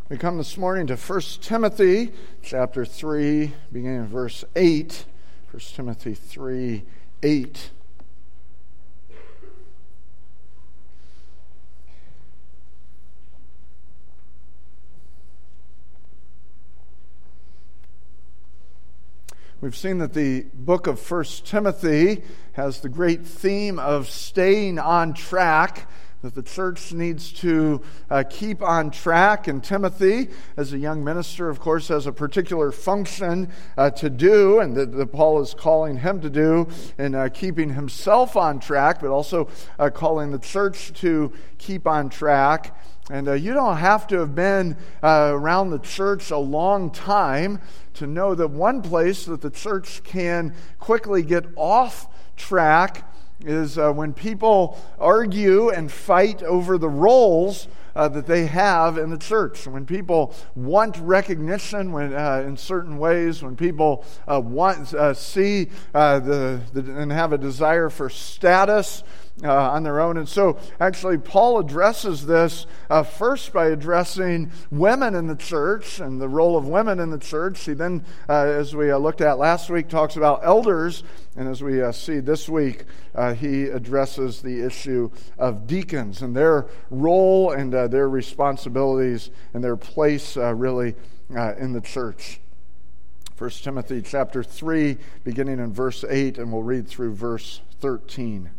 We come this morning to 1 Timothy chapter 3, beginning in verse 8. 1 Timothy 3, 8. We've seen that the book of 1 Timothy has the great theme of staying on track, that the church needs to keep on track. And Timothy, as a young minister, of course, has a particular function to do, and that Paul is calling him to do in keeping himself on track, but also calling the church to keep on track. And you don't have to have been around the church a long time to know that one place that the church can quickly get off track is when people argue and fight over the roles that they have in the church. When people want recognition in certain ways, when people see and have a desire for status on their own. And so actually Paul addresses this first by addressing women in the church and the role of women in the church. He then, as we looked at last week, talks about elders. And as we see this week, he addresses the issue of deacons and their role and their responsibilities and their place really in the church. 1 Timothy chapter 3, beginning in verse 8, and we'll read through verse 13.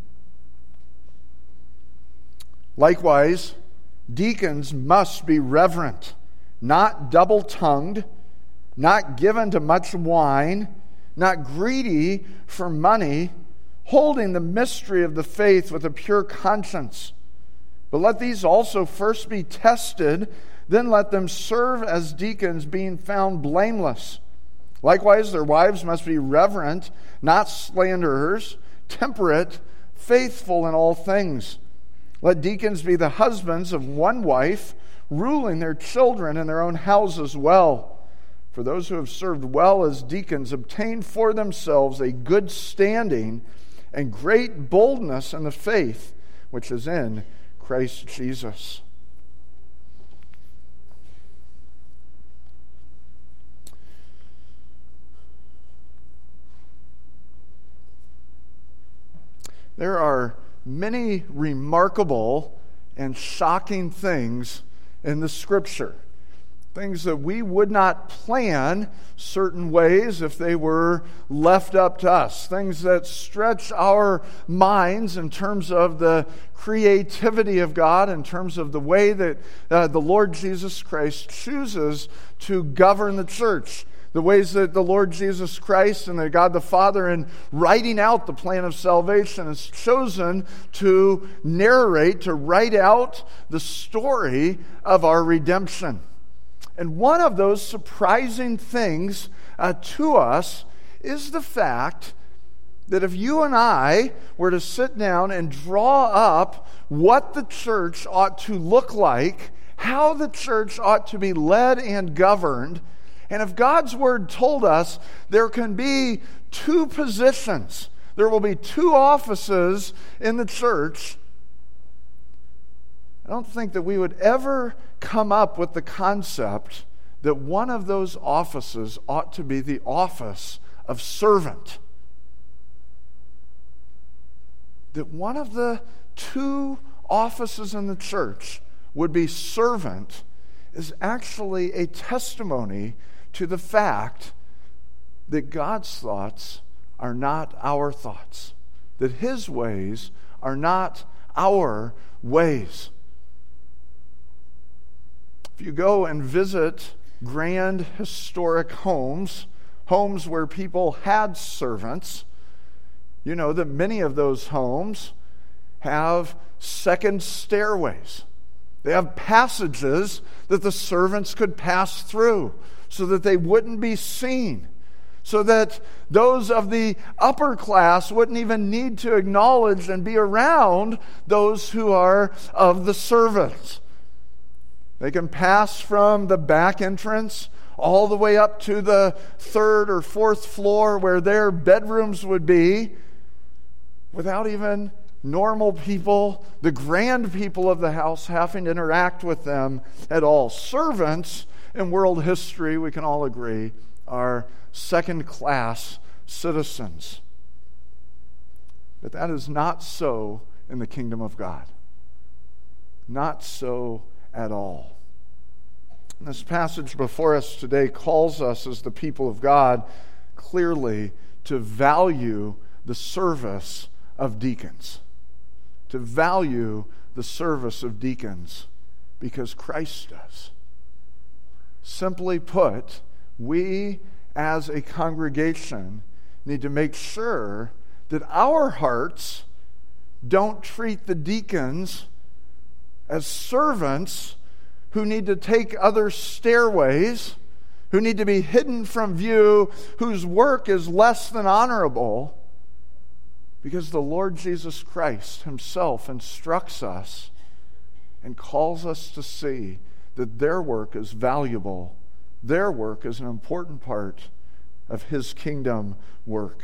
Likewise, deacons must be reverent, not double-tongued, not given to much wine, not greedy for money, holding the mystery of the faith with a pure conscience. But let these also first be tested, then let them serve as deacons, being found blameless. Likewise, their wives must be reverent, not slanderers, temperate, faithful in all things. Let deacons be the husbands of one wife, ruling their children and their own houses well. For those who have served well as deacons obtain for themselves a good standing and great boldness in the faith which is in Christ Jesus. There are many remarkable and shocking things in the Scripture. Things that we would not plan certain ways if they were left up to us. Things that stretch our minds in terms of the creativity of God, in terms of the way that the Lord Jesus Christ chooses to govern the church. The ways that the Lord Jesus Christ and that God the Father, in writing out the plan of salvation, has chosen to narrate, to write out the story of our redemption. And one of those surprising things to us is the fact that if you and I were to sit down and draw up what the church ought to look like, how the church ought to be led and governed, and if God's Word told us there can be two positions, there will be two offices in the church, I don't think that we would ever come up with the concept that one of those offices ought to be the office of servant. That one of the two offices in the church would be servant is actually a testimony to the fact that God's thoughts are not our thoughts, that His ways are not our ways. If you go and visit grand historic homes where people had servants, you know that many of those homes have second stairways. They have passages that the servants could pass through so that they wouldn't be seen, so that those of the upper class wouldn't even need to acknowledge and be around those who are of the servants. They can pass from the back entrance all the way up to the third or fourth floor where their bedrooms would be without even normal people, the grand people of the house, having to interact with them at all. Servants in world history, we can all agree, are second-class citizens. But that is not so in the kingdom of God. Not so at all. This passage before us today calls us as the people of God clearly to value the service of deacons. To value the service of deacons because Christ does. Simply put, we as a congregation need to make sure that our hearts don't treat the deacons as servants who need to take other stairways, who need to be hidden from view, whose work is less than honorable, because the Lord Jesus Christ himself instructs us and calls us to see that their work is valuable. Their work is an important part of his kingdom work.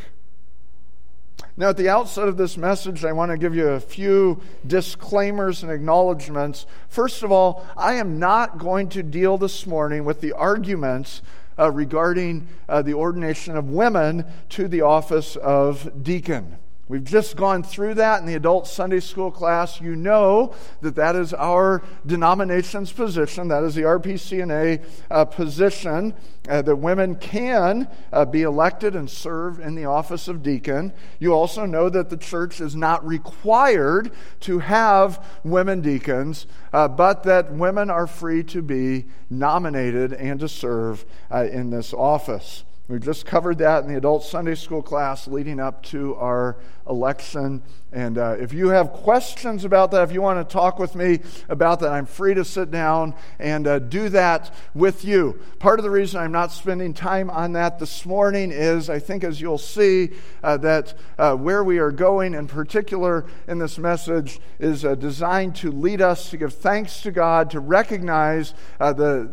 Now, at the outset of this message, I want to give you a few disclaimers and acknowledgments. First of all, I am not going to deal this morning with the arguments regarding the ordination of women to the office of deacon. We've just gone through that in the adult Sunday school class. You know that is our denomination's position. That is the RPCNA position, that women can be elected and serve in the office of deacon. You also know that the church is not required to have women deacons, but that women are free to be nominated and to serve in this office. We just covered that in the adult Sunday school class leading up to our election. And if you have questions about that, if you want to talk with me about that, I'm free to sit down and do that with you. Part of the reason I'm not spending time on that this morning is, I think as you'll see, that where we are going in particular in this message is designed to lead us to give thanks to God, to recognize to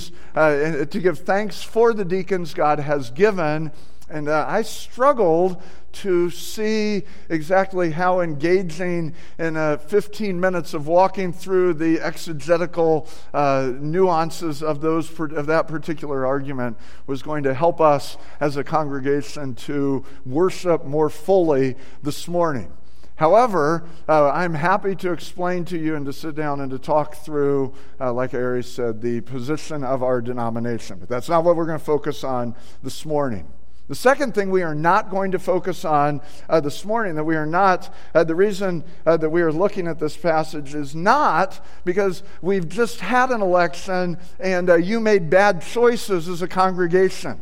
give thanks for the deacons God has given. And I struggled to see exactly how engaging in 15 minutes of walking through the exegetical nuances of that particular argument was going to help us as a congregation to worship more fully this morning. However, I'm happy to explain to you and to sit down and to talk through, like I already said, the position of our denomination. But that's not what we're going to focus on this morning. The second thing we are not going to focus on this morning, the reason that we are looking at this passage is not because we've just had an election and you made bad choices as a congregation.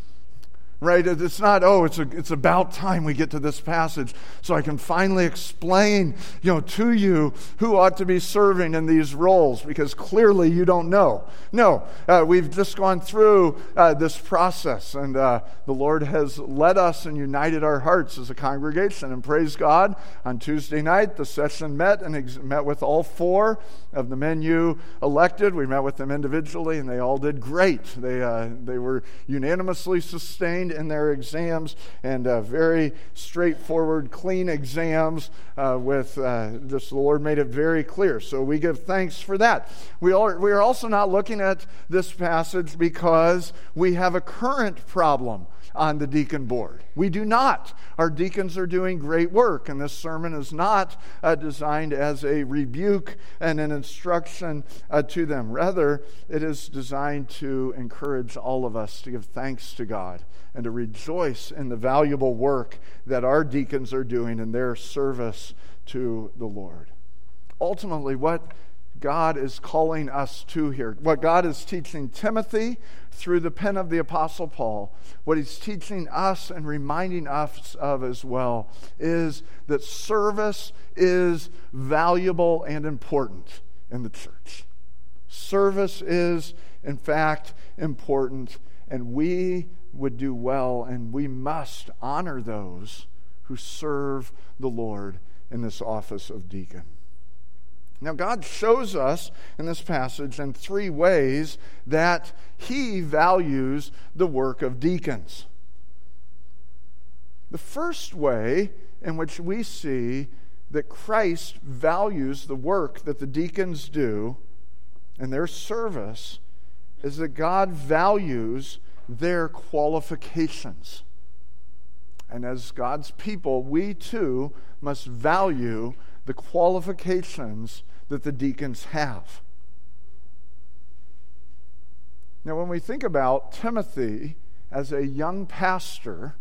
Right? It's not, it's about time we get to this passage so I can finally explain, to you who ought to be serving in these roles, because clearly you don't know. No, we've just gone through this process, and the Lord has led us and united our hearts as a congregation. And praise God, on Tuesday night, the session met and met with all four of the men you elected. We met with them individually, and they all did great. They were unanimously sustained in their exams, and very straightforward, clean exams with just the Lord made it very clear. So we give thanks for that. We are also not looking at this passage because we have a current problem on the deacon board. We do not. Our deacons are doing great work, and this sermon is not designed as a rebuke and an instruction to them. Rather, it is designed to encourage all of us to give thanks to God and to rejoice in the valuable work that our deacons are doing in their service to the Lord. Ultimately, what God is calling us to here, what God is teaching Timothy through the pen of the Apostle Paul, what he's teaching us and reminding us of as well, is that service is valuable and important in the church. Service is, in fact, important, and we would do well, and we must honor those who serve the Lord in this office of deacon. Now, God shows us in this passage in three ways that he values the work of deacons. The first way in which we see that Christ values the work that the deacons do and their service is that God values their qualifications. And as God's people, we too must value the qualifications that the deacons have. Now, when we think about Timothy as a young pastor,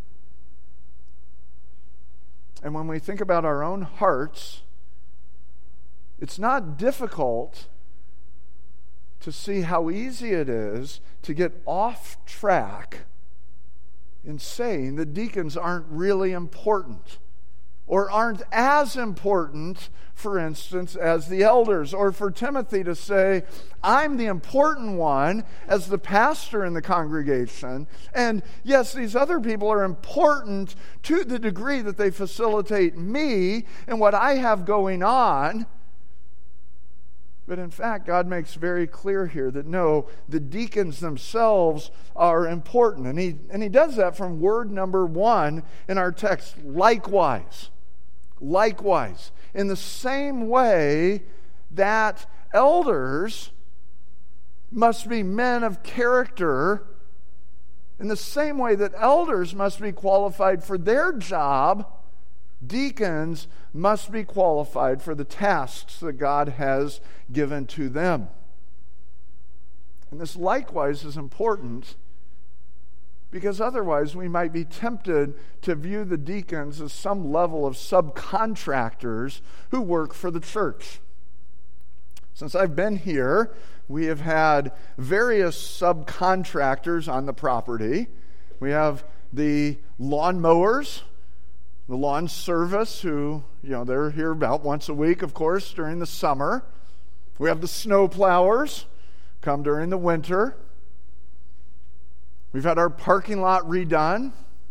and when we think about our own hearts, it's not difficult to see how easy it is to get off track in saying the deacons aren't really important or aren't as important, for instance, as the elders, or for Timothy to say, I'm the important one as the pastor in the congregation, and yes, these other people are important to the degree that they facilitate me and what I have going on. But in fact, God makes very clear here that no, the deacons themselves are important. And he does that from word number 1 in our text, likewise. Likewise. In the same way that elders must be men of character, in the same way that elders must be qualified for their job, deacons must be qualified for the tasks that God has given to them. And this likewise is important because otherwise we might be tempted to view the deacons as some level of subcontractors who work for the church. Since I've been here, we have had various subcontractors on the property. We have the lawnmowers, the lawn service, who, they're here about once a week, of course, during the summer. We have the snow plowers, come during the winter. We've had our parking lot redone.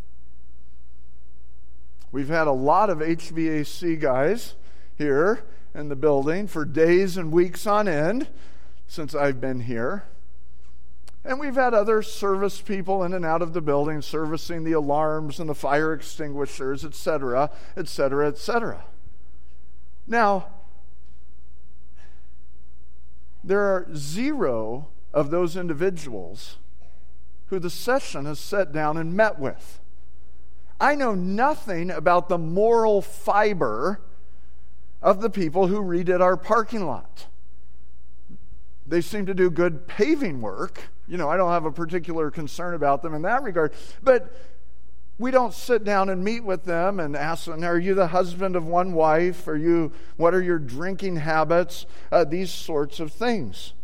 We've had a lot of HVAC guys here in the building for days and weeks on end since I've been here. And we've had other service people in and out of the building servicing the alarms and the fire extinguishers, etc., etc., etc. Now, there are 0 of those individuals who the session has sat down and met with. I know nothing about the moral fiber of the people who redid our parking lot. They seem to do good paving work. I don't have a particular concern about them in that regard. But we don't sit down and meet with them and ask them, are you the husband of one wife? What are your drinking habits? These sorts of things.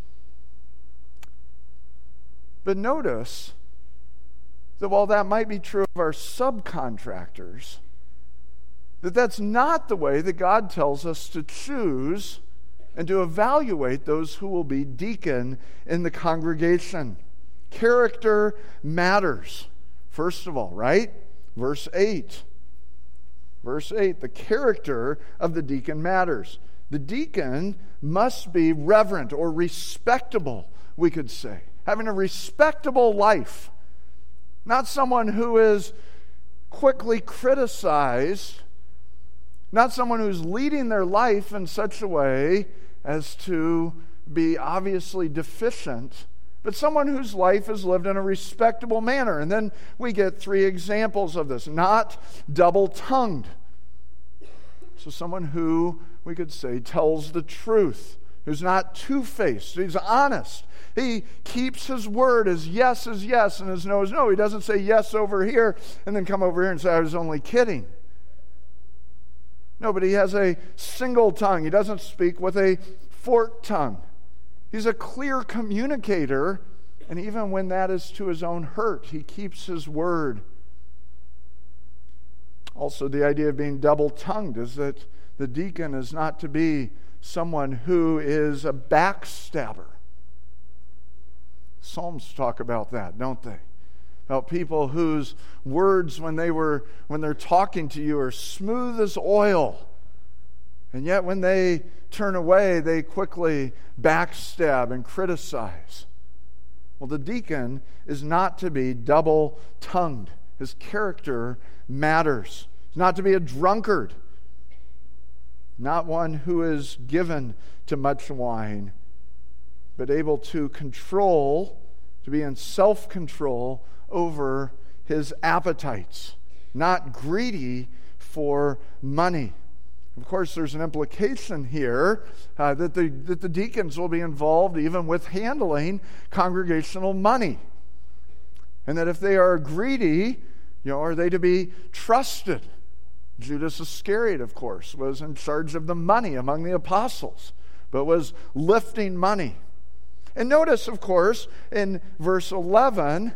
But notice that while that might be true of our subcontractors, that's not the way that God tells us to choose and to evaluate those who will be deacon in the congregation. Character matters, first of all, right? Verse 8. Verse 8, the character of the deacon matters. The deacon must be reverent or respectable, we could say. Having a respectable life. Not someone who is quickly criticized. Not someone who's leading their life in such a way as to be obviously deficient, but someone whose life is lived in a respectable manner. And then we get 3 examples of this. Not double-tongued. So someone who, we could say, tells the truth, who's not two-faced, he's honest. He keeps his word as yes and his no is no. He doesn't say yes over here and then come over here and say, I was only kidding. No, but he has a single tongue. He doesn't speak with a forked tongue. He's a clear communicator, and even when that is to his own hurt, he keeps his word. Also, the idea of being double-tongued is that the deacon is not to be someone who is a backstabber. Psalms talk about that, don't they? About people whose words when they're talking to you are smooth as oil. And yet when they turn away, they quickly backstab and criticize. Well, the deacon is not to be double-tongued. His character matters. He's not to be a drunkard. not one who is given to much wine, but able to control, to be in self-control over his appetites, not greedy for money. Of course, there's an implication here that the deacons will be involved even with handling congregational money. And that if they are greedy, are they to be trusted? Judas Iscariot, of course, was in charge of the money among the apostles, but was lifting money. And notice, of course, in verse 11,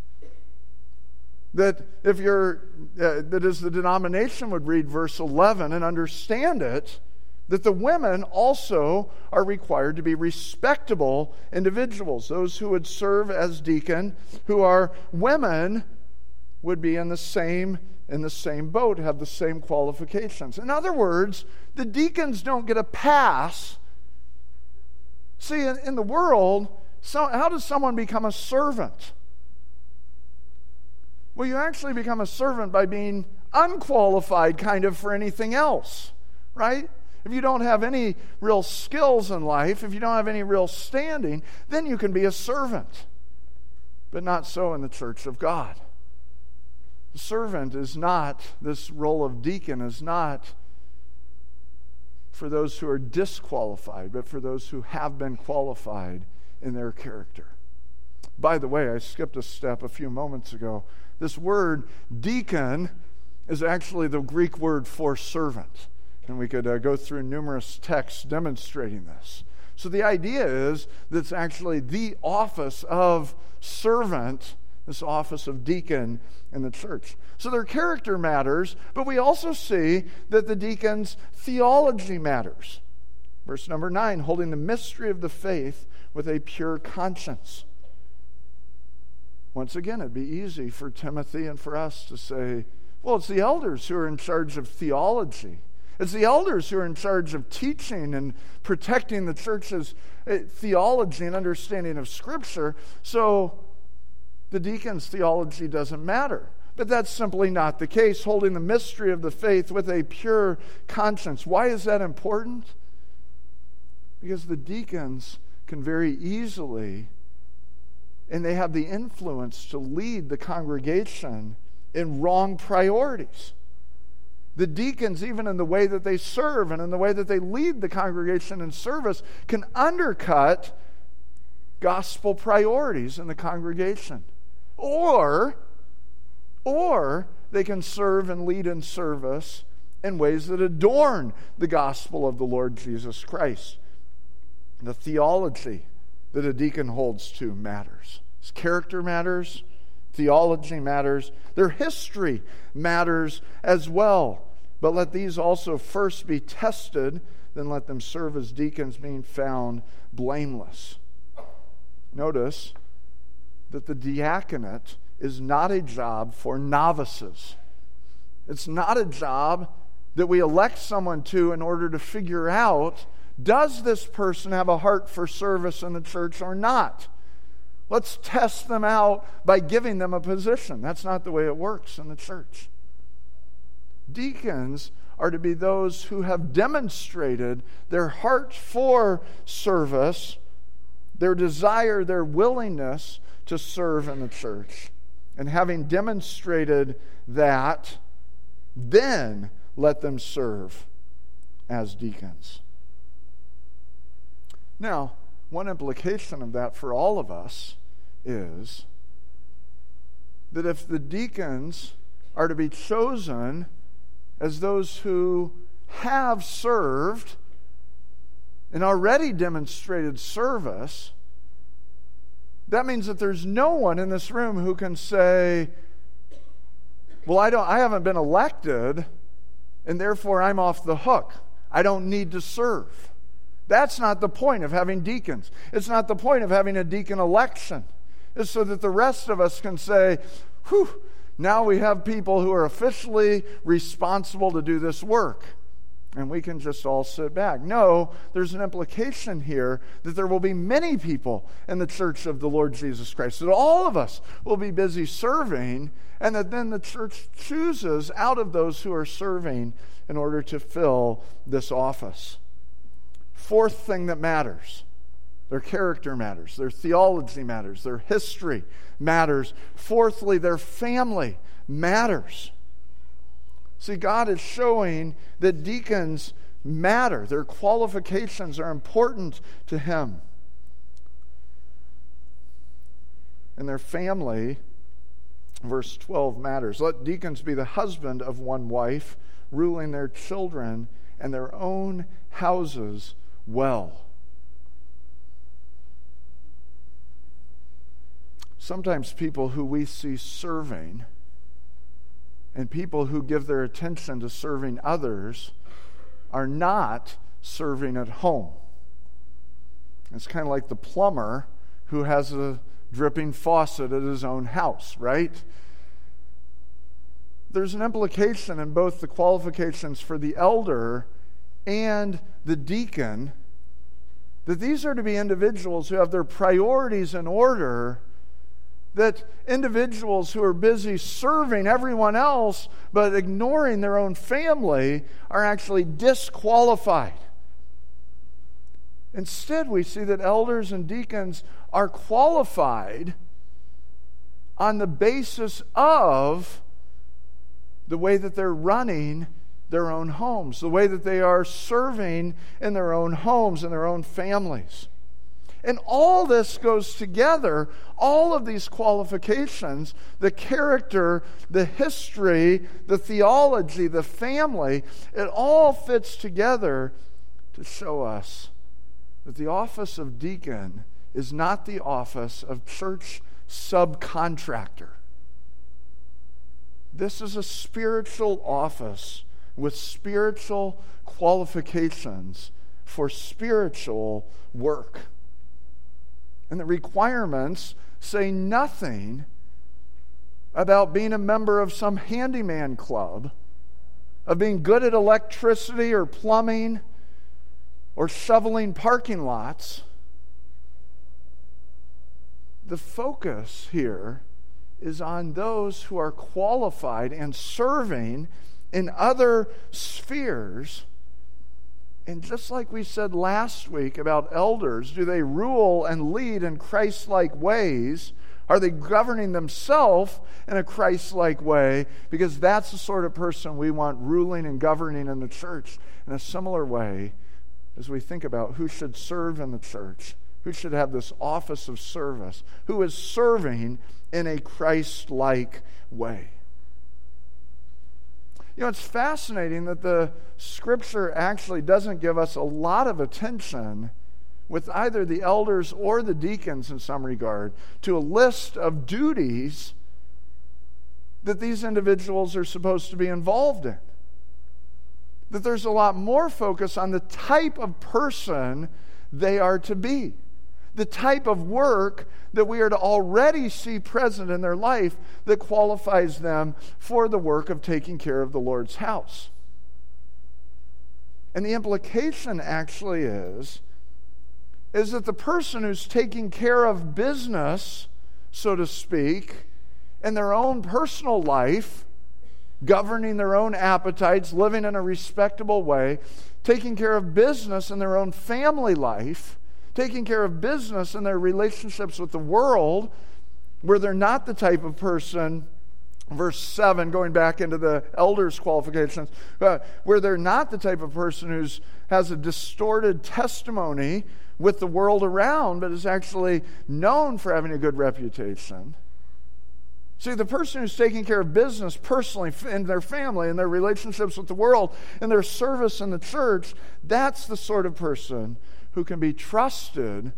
that that as the denomination would read verse 11 and understand it, that the women also are required to be respectable individuals. Those who would serve as deacon, who are women, would be in the same boat, have the same qualifications. In other words, the deacons don't get a pass. See, in the world, how does someone become a servant? Well, you actually become a servant by being unqualified kind of for anything else, right? If you don't have any real skills in life, if you don't have any real standing, then you can be a servant. But not so in the church of God. The servant is not, this role of deacon is not for those who are disqualified, but for those who have been qualified in their character. By the way, I skipped a step a few moments ago. This word deacon is actually the Greek word for servant. And we could go through numerous texts demonstrating this. So the idea is that it's actually the office of servant, this office of deacon in the church. So their character matters, but we also see that the deacon's theology matters. Verse number 9, holding the mystery of the faith with a pure conscience. Once again, it'd be easy for Timothy and for us to say, well, it's the elders who are in charge of theology. It's the elders who are in charge of teaching and protecting the church's theology and understanding of Scripture, so the deacon's theology doesn't matter. But that's simply not the case, holding the mystery of the faith with a pure conscience. Why is that important? Because the deacons can very easily, and they have the influence to lead the congregation in wrong priorities. The deacons, even in the way that they serve and in the way that they lead the congregation in service, can undercut gospel priorities in the congregation. Or they can serve and lead in service in ways that adorn the gospel of the Lord Jesus Christ. The theology that a deacon holds to matters. His character matters. Theology matters. Their history matters as well. But let these also first be tested, then let them serve as deacons, being found blameless. Notice that the diaconate is not a job for novices. It's not a job that we elect someone to in order to figure out, does this person have a heart for service in the church or not? Let's test them out by giving them a position. That's not the way it works in the church. Deacons are to be those who have demonstrated their heart for service, their desire, their willingness to serve in the church. And having demonstrated that, then let them serve as deacons. Now, one implication of that for all of us is that if the deacons are to be chosen as those who have served and already demonstrated service, that means that there's no one in this room who can say, well, I haven't been elected, and therefore I'm off the hook. I don't need to serve. That's not the point of having deacons. It's not the point of having a deacon election. It's so that the rest of us can say, whew, now we have people who are officially responsible to do this work. and we can just all sit back. No, there's an implication here that there will be many people in the church of the Lord Jesus Christ, that all of us will be busy serving, and that then the church chooses out of those who are serving in order to fill this office. Fourth thing that matters: their character matters, their theology matters, their history matters. Fourthly, their family matters. See, God is showing that deacons matter. Their qualifications are important to Him. And their family, verse 12, matters. Let deacons be the husband of one wife, ruling their children and their own houses well. Sometimes people who we see serving and people who give their attention to serving others are not serving at home. It's kind of like the plumber who has a dripping faucet at his own house, right? There's an implication in both the qualifications for the elder and the deacon that these are to be individuals who have their priorities in order, that individuals who are busy serving everyone else but ignoring their own family are actually disqualified. Instead, we see that elders and deacons are qualified on the basis of the way that they're running their own homes, the way that they are serving in their own homes and their own families. And all this goes together, all of these qualifications, the character, the history, the theology, the family, it all fits together to show us that the office of deacon is not the office of church subcontractor. This is a spiritual office with spiritual qualifications for spiritual work. And the requirements say nothing about being a member of some handyman club, of being good at electricity or plumbing or shoveling parking lots. The focus here is on those who are qualified and serving in other spheres. And just like we said last week about elders, do they rule and lead in Christ-like ways? Are they governing themselves in a Christ-like way? Because that's the sort of person we want ruling and governing in the church. In a similar way, as we think about who should serve in the church, who should have this office of service, who is serving in a Christ-like way. You know, it's fascinating that the Scripture actually doesn't give us a lot of attention with either the elders or the deacons in some regard to a list of duties that these individuals are supposed to be involved in. That there's a lot more focus on the type of person they are to be, the type of work that we are to already see present in their life that qualifies them for the work of taking care of the Lord's house. And the implication actually is that the person who's taking care of business, so to speak, in their own personal life, governing their own appetites, living in a respectable way, taking care of business in their own family life, taking care of business in their relationships with the world, where they're not the type of person, verse 7, going back into the elders' qualifications, where they're not the type of person who has a distorted testimony with the world around, but is actually known for having a good reputation. See, the person who's taking care of business personally in their family, in their relationships with the world, in their service in the church, that's the sort of person who can be trusted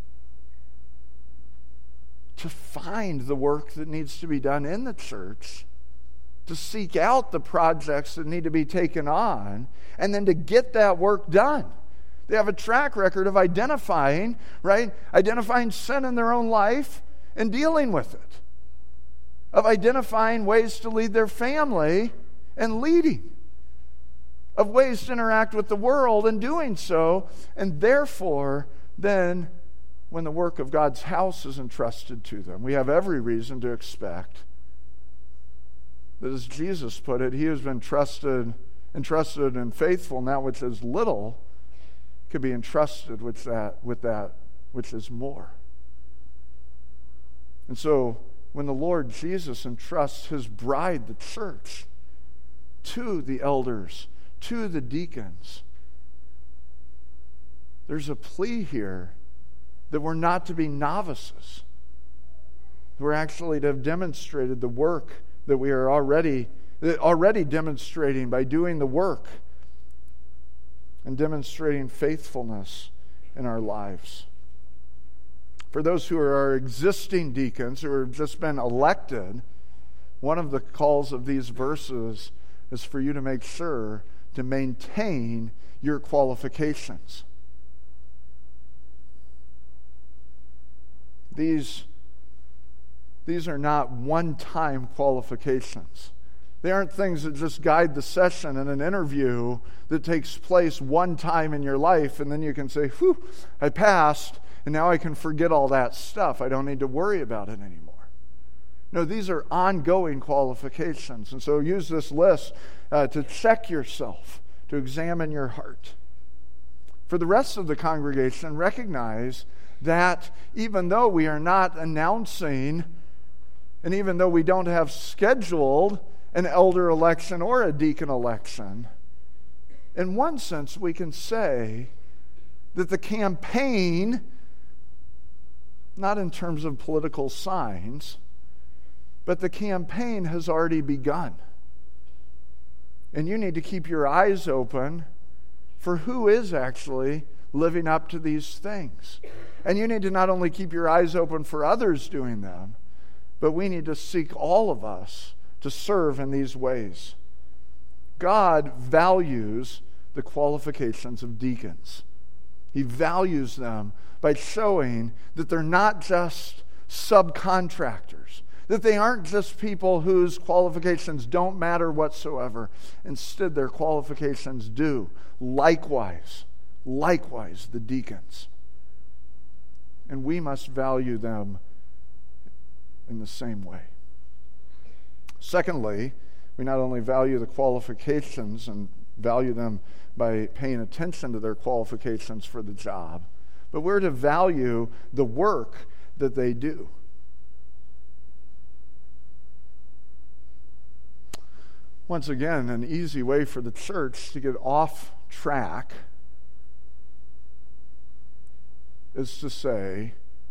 to find the work that needs to be done in the church, to seek out the projects that need to be taken on, and then to get that work done. They have a track record of identifying sin in their own life and dealing with it, of identifying ways to lead their family and leading. of ways to interact with the world in doing so. And therefore, then, when the work of God's house is entrusted to them, we have every reason to expect that, as Jesus put it, he who has been entrusted and faithful in that which is little could be entrusted with that which is more. And so, when the Lord Jesus entrusts his bride, the church, to the elders, to the deacons, there's a plea here that we're not to be novices. We're actually to have demonstrated the work that we are already demonstrating by doing the work and demonstrating faithfulness in our lives. For those who are our existing deacons who have just been elected, one of the calls of these verses is for you to make sure to maintain your qualifications. These are not one-time qualifications. They aren't things that just guide the session in an interview that takes place one time in your life, and then you can say, whew, I passed, and now I can forget all that stuff. I don't need to worry about it anymore. No, these are ongoing qualifications. And so use this list to check yourself, to examine your heart. For the rest of the congregation, recognize that even though we are not announcing, and even though we don't have scheduled an elder election or a deacon election, in one sense we can say that the campaign, not in terms of political signs, but the campaign has already begun. And you need to keep your eyes open for who is actually living up to these things. And you need to not only keep your eyes open for others doing them, but we need to seek all of us to serve in these ways. God values the qualifications of deacons. He values them by showing that they're not just subcontractors, that they aren't just people whose qualifications don't matter whatsoever. Instead, their qualifications do. Likewise, the deacons. And we must value them in the same way. Secondly, we not only value the qualifications and value them by paying attention to their qualifications for the job, but we're to value the work that they do. Once again, an easy way for the church to get off track is to say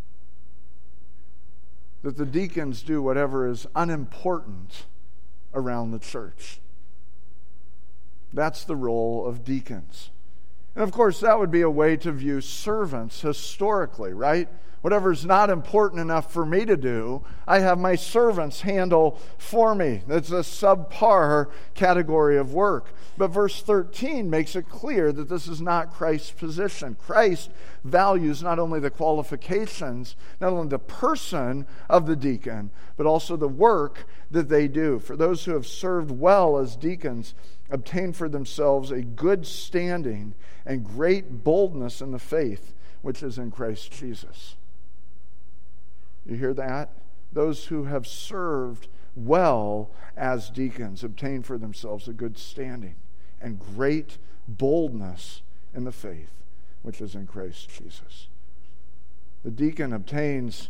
that the deacons do whatever is unimportant around the church. That's the role of deacons. And of course, that would be a way to view servants historically, right? Whatever's not important enough for me to do, I have my servants handle for me. That's a subpar category of work. But verse 13 makes it clear that this is not Christ's position. Christ values not only the qualifications, not only the person of the deacon, but also the work that they do. For those who have served well as deacons, obtain for themselves a good standing and great boldness in the faith which is in Christ Jesus. You hear that? Those who have served well as deacons obtain for themselves a good standing and great boldness in the faith which is in Christ Jesus. The deacon obtains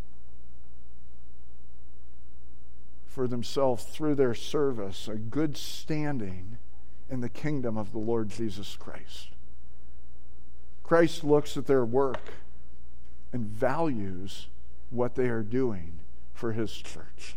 for themselves through their service a good standing in the kingdom of the Lord Jesus Christ. Christ looks at their work and values what they are doing for his church.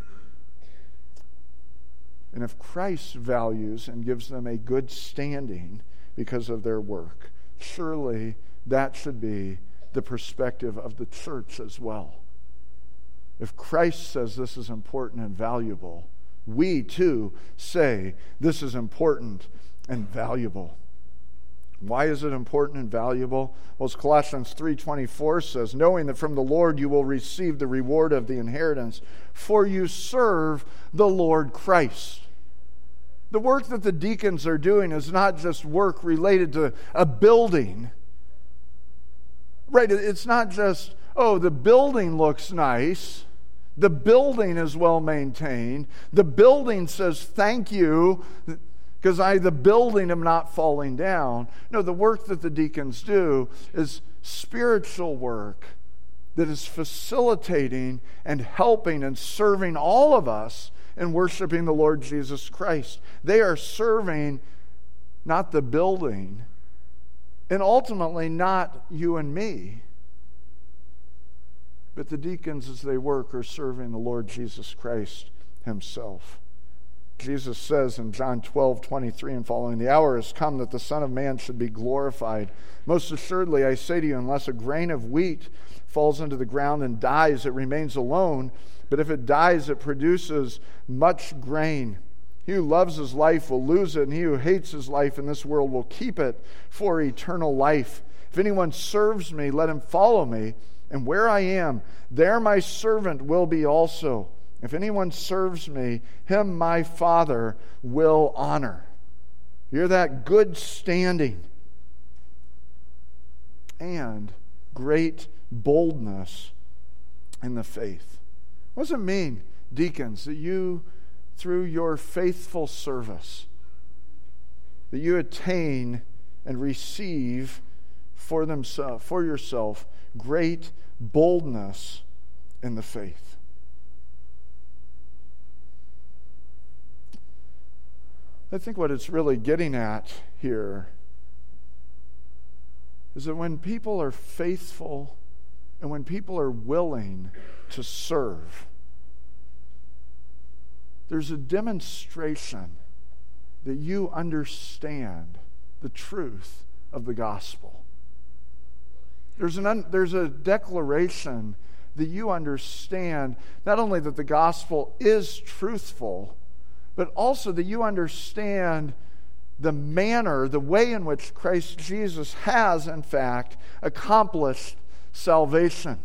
And if Christ values and gives them a good standing because of their work, surely that should be the perspective of the church as well. If Christ says this is important and valuable, we too say this is important and valuable. Why is it important and valuable? Well, as Colossians 3:24 says, knowing that from the Lord you will receive the reward of the inheritance, for you serve the Lord Christ. The work that the deacons are doing is not just work related to a building. Right? It's not just, oh, the building looks nice. The building is well maintained. The building says thank you because the building am not falling down. No, the work that the deacons do is spiritual work that is facilitating and helping and serving all of us in worshiping the Lord Jesus Christ. They are serving not the building, and ultimately not you and me, but the deacons as they work are serving the Lord Jesus Christ himself. Jesus says in John 12:23 and following, "The hour has come that the Son of Man should be glorified. Most assuredly, I say to you, unless a grain of wheat falls into the ground and dies, it remains alone. But if it dies, it produces much grain. He who loves his life will lose it, and he who hates his life in this world will keep it for eternal life. If anyone serves me, let him follow me, and where I am, there my servant will be also. If anyone serves me, him my Father will honor." Hear that? Good standing and great boldness in the faith. What does it mean, deacons, that you, through your faithful service, that you attain and receive for yourself great boldness in the faith? I think what it's really getting at here is that when people are faithful and when people are willing to serve, there's a demonstration that you understand the truth of the gospel. There's a declaration that you understand not only that the gospel is truthful, but also that you understand the manner, the way in which Christ Jesus has, in fact, accomplished salvation.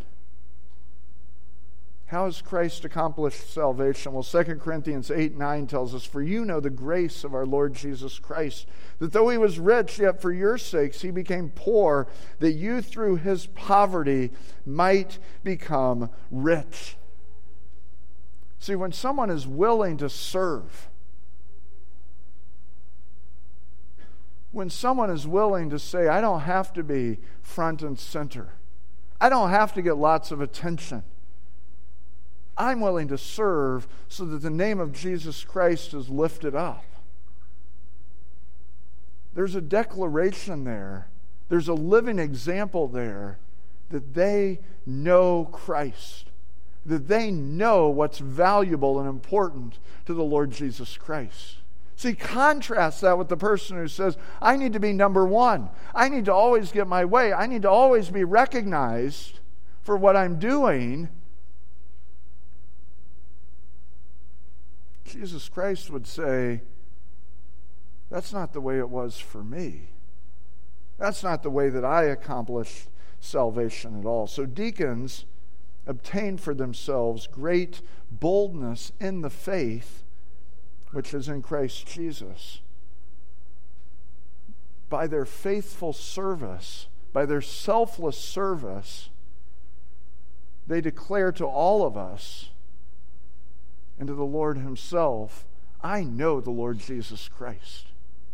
How has Christ accomplished salvation? Well, 2 Corinthians 8:9 tells us, "For you know the grace of our Lord Jesus Christ, that though he was rich, yet for your sakes he became poor, that you through his poverty might become rich." See, when someone is willing to serve, when someone is willing to say, I don't have to be front and center, I don't have to get lots of attention, I'm willing to serve so that the name of Jesus Christ is lifted up. There's a declaration there. There's a living example there that they know Christ, that they know what's valuable and important to the Lord Jesus Christ. See, contrast that with the person who says, I need to be number one. I need to always get my way. I need to always be recognized for what I'm doing. Jesus Christ would say, that's not the way it was for me. That's not the way that I accomplished salvation at all. So deacons obtain for themselves great boldness in the faith which is in Christ Jesus. By their faithful service, by their selfless service, they declare to all of us and to the Lord himself, I know the Lord Jesus Christ.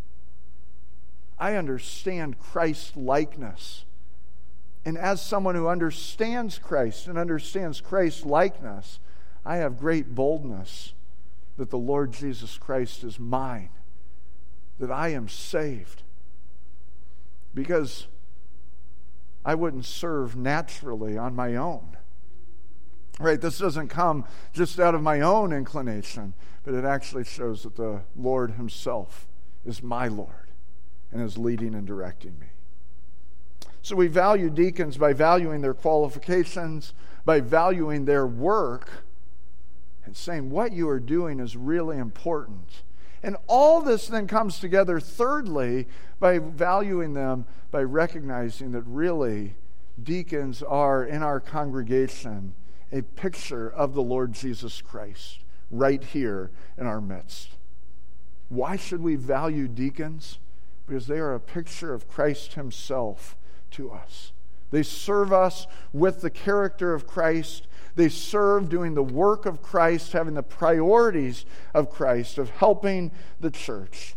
I understand Christ's likeness. And as someone who understands Christ and understands Christ's likeness, I have great boldness that the Lord Jesus Christ is mine, that I am saved. Because I wouldn't serve naturally on my own. Right? This doesn't come just out of my own inclination, but it actually shows that the Lord himself is my Lord and is leading and directing me. So we value deacons by valuing their qualifications, by valuing their work, and saying what you are doing is really important. And all this then comes together, thirdly, by valuing them, by recognizing that really deacons are in our congregation a picture of the Lord Jesus Christ right here in our midst. Why should we value deacons? Because they are a picture of Christ himself to us. They serve us with the character of Christ. They serve doing the work of Christ, having the priorities of Christ, of helping the church.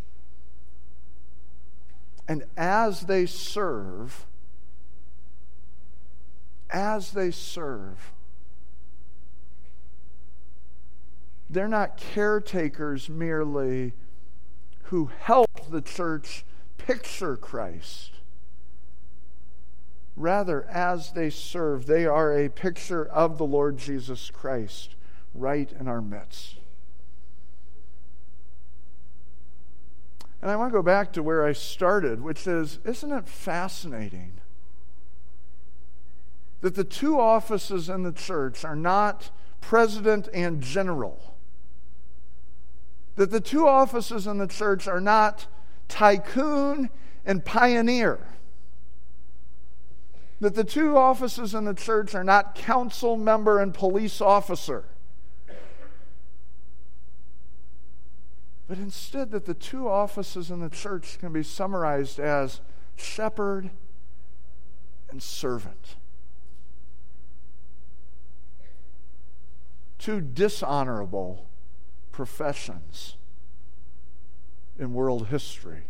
And as they serve, they're not caretakers merely who help the church picture Christ. Rather, as they serve, they are a picture of the Lord Jesus Christ right in our midst. And I want to go back to where I started, which is, isn't it fascinating that the two offices in the church are not president and general? That the two offices in the church are not tycoon and pioneer. That the two offices in the church are not council member and police officer. But instead that the two offices in the church can be summarized as shepherd and servant. Two dishonorable professions in world history.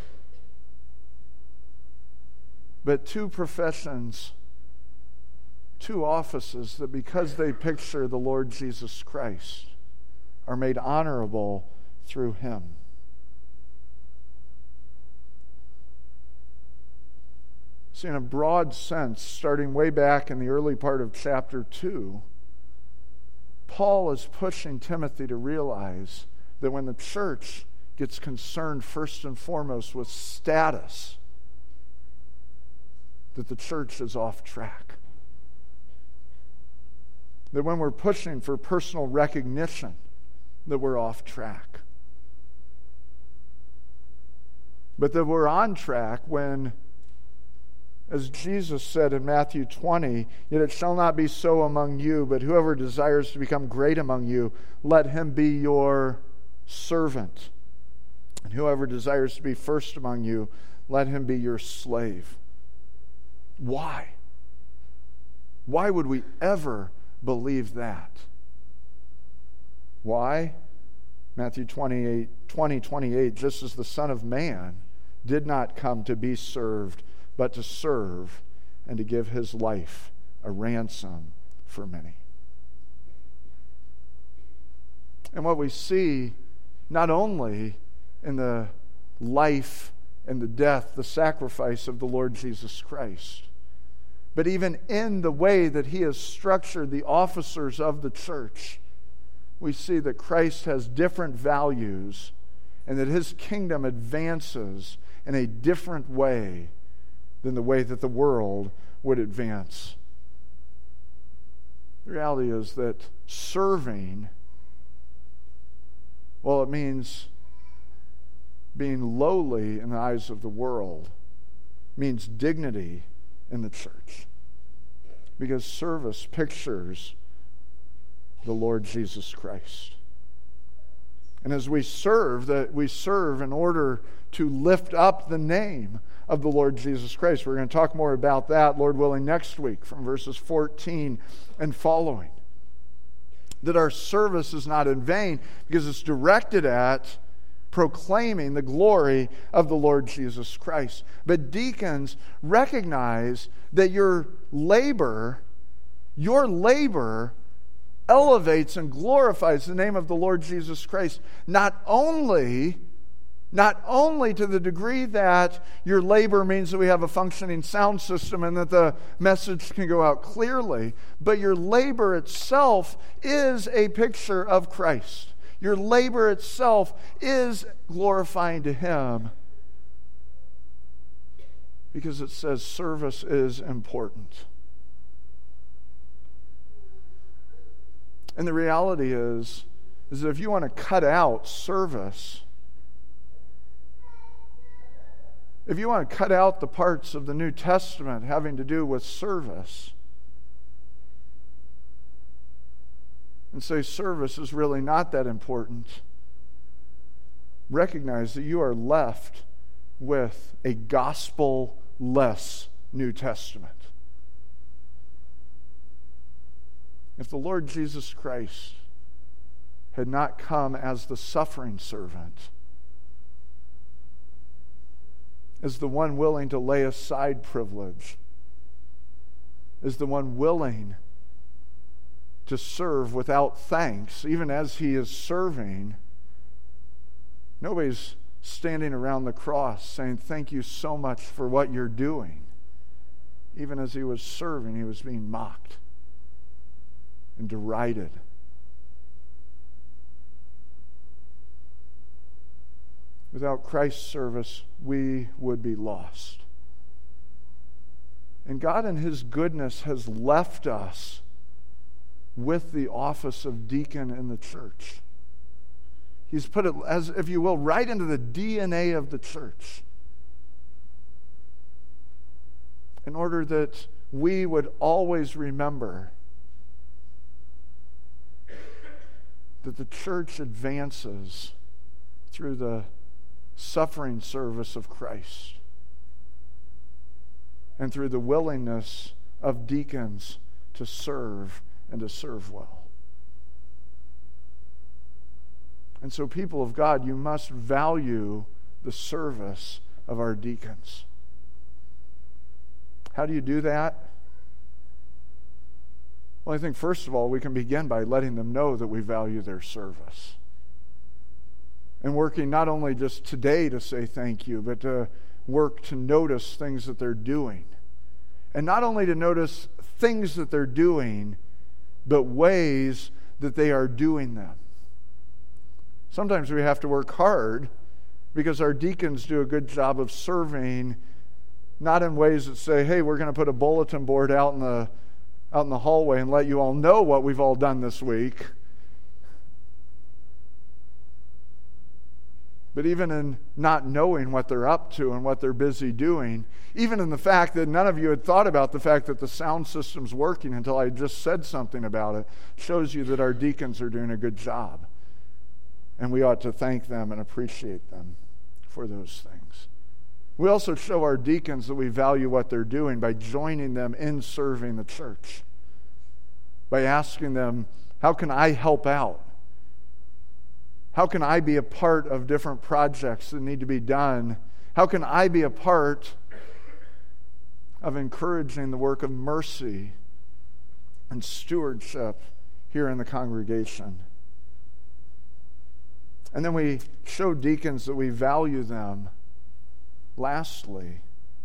But two professions, two offices that because they picture the Lord Jesus Christ are made honorable through him. See, in a broad sense, starting way back in the early part of chapter 2, Paul is pushing Timothy to realize that when the church gets concerned first and foremost with status, that the church is off track. That when we're pushing for personal recognition, that we're off track. But that we're on track when, as Jesus said in Matthew 20, yet it shall not be so among you, but whoever desires to become great among you, let him be your servant. And whoever desires to be first among you, let him be your slave. Why? Why would we ever believe that? Why? Matthew 20:28, just as the Son of Man did not come to be served, but to serve and to give his life a ransom for many. And what we see, not only in the life and the death, the sacrifice of the Lord Jesus Christ, but even in the way that he has structured the officers of the church, we see that Christ has different values and that his kingdom advances in a different way than the way that the world would advance. The reality is that serving, well, it means being lowly in the eyes of the world, means dignity in the church. Because service pictures the Lord Jesus Christ. And as we serve, that we serve in order to lift up the name of the Lord Jesus Christ. We're going to talk more about that, Lord willing, next week from verses 14 and following. That our service is not in vain because it's directed at proclaiming the glory of the Lord Jesus Christ. But deacons, recognize that your labor elevates and glorifies the name of the Lord Jesus Christ, not only to the degree that your labor means that we have a functioning sound system and that the message can go out clearly, but your labor itself is a picture of Christ. Your labor itself is glorifying to him because it says service is important. And the reality is that if you want to cut out service, if you want to cut out the parts of the New Testament having to do with service and say service is really not that important, recognize that you are left with a gospel-less New Testament. If the Lord Jesus Christ had not come as the suffering servant, as the one willing to lay aside privilege, as the one willing to serve without thanks, even as he is serving, nobody's standing around the cross saying, "Thank you so much for what you're doing." Even as he was serving, he was being mocked and derided. Without Christ's service, we would be lost. And God in his goodness has left us with the office of deacon in the church. He's put it, as if you will, right into the DNA of the church, in order that we would always remember that the church advances through the suffering service of Christ and through the willingness of deacons to serve and to serve well. And so, people of God, you must value the service of our deacons. How do you do that? Well, I think first of all, we can begin by letting them know that we value their service. And working not only just today to say thank you, but to work to notice things that they're doing. And not only to notice things that they're doing, but ways that they are doing them. Sometimes we have to work hard because our deacons do a good job of serving, not in ways that say, "Hey, we're going to put a bulletin board out in the hallway and let you all know what we've all done this week." But even in not knowing what they're up to and what they're busy doing, even in the fact that none of you had thought about the fact that the sound system's working until I just said something about it, shows you that our deacons are doing a good job. And we ought to thank them and appreciate them for those things. We also show our deacons that we value what they're doing by joining them in serving the church. By asking them, "How can I help out? How can I be a part of different projects that need to be done? How can I be a part of encouraging the work of mercy and stewardship here in the congregation?" And then we show deacons that we value them, lastly,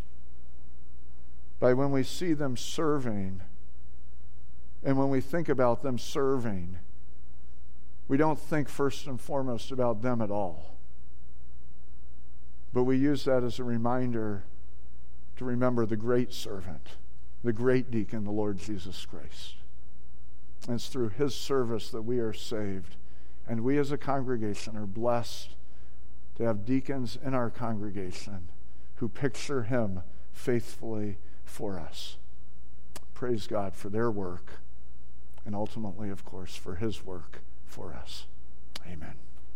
by when we see them serving, and when we think about them serving, we don't think first and foremost about them at all. But we use that as a reminder to remember the great servant, the great deacon, the Lord Jesus Christ. And it's through his service that we are saved. And we as a congregation are blessed to have deacons in our congregation who picture him faithfully for us. Praise God for their work, and ultimately, of course, for his work for us. Amen.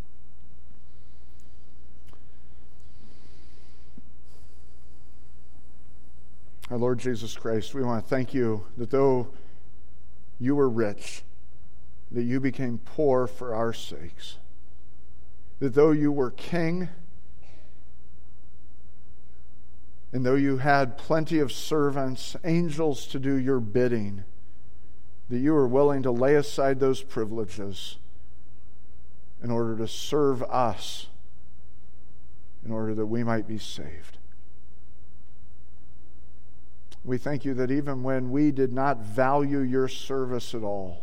Our Lord Jesus Christ, we want to thank you that though you were rich, that you became poor for our sakes. That though you were king, and though you had plenty of servants, angels to do your bidding, that you were willing to lay aside those privileges in order to serve us, in order that we might be saved. We thank you that even when we did not value your service at all,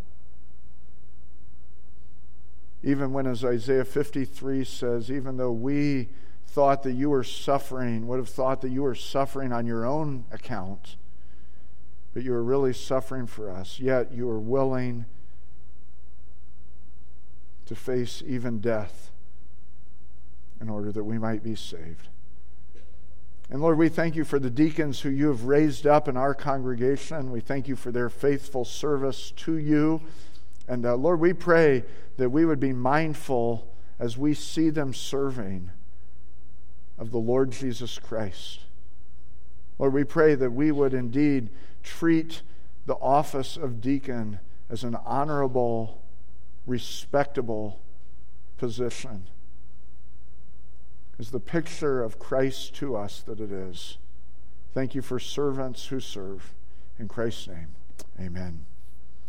even when, as Isaiah 53 says, even though we thought that you were suffering, would have thought that you were suffering on your own account, but you were really suffering for us, yet you were willing to face even death in order that we might be saved. And Lord, we thank you for the deacons who you have raised up in our congregation. We thank you for their faithful service to you. And Lord, we pray that we would be mindful as we see them serving of the Lord Jesus Christ. Lord, we pray that we would indeed treat the office of deacon as an honorable, respectable position, as the picture of Christ to us that it is. Thank you for servants who serve. In Christ's name, amen.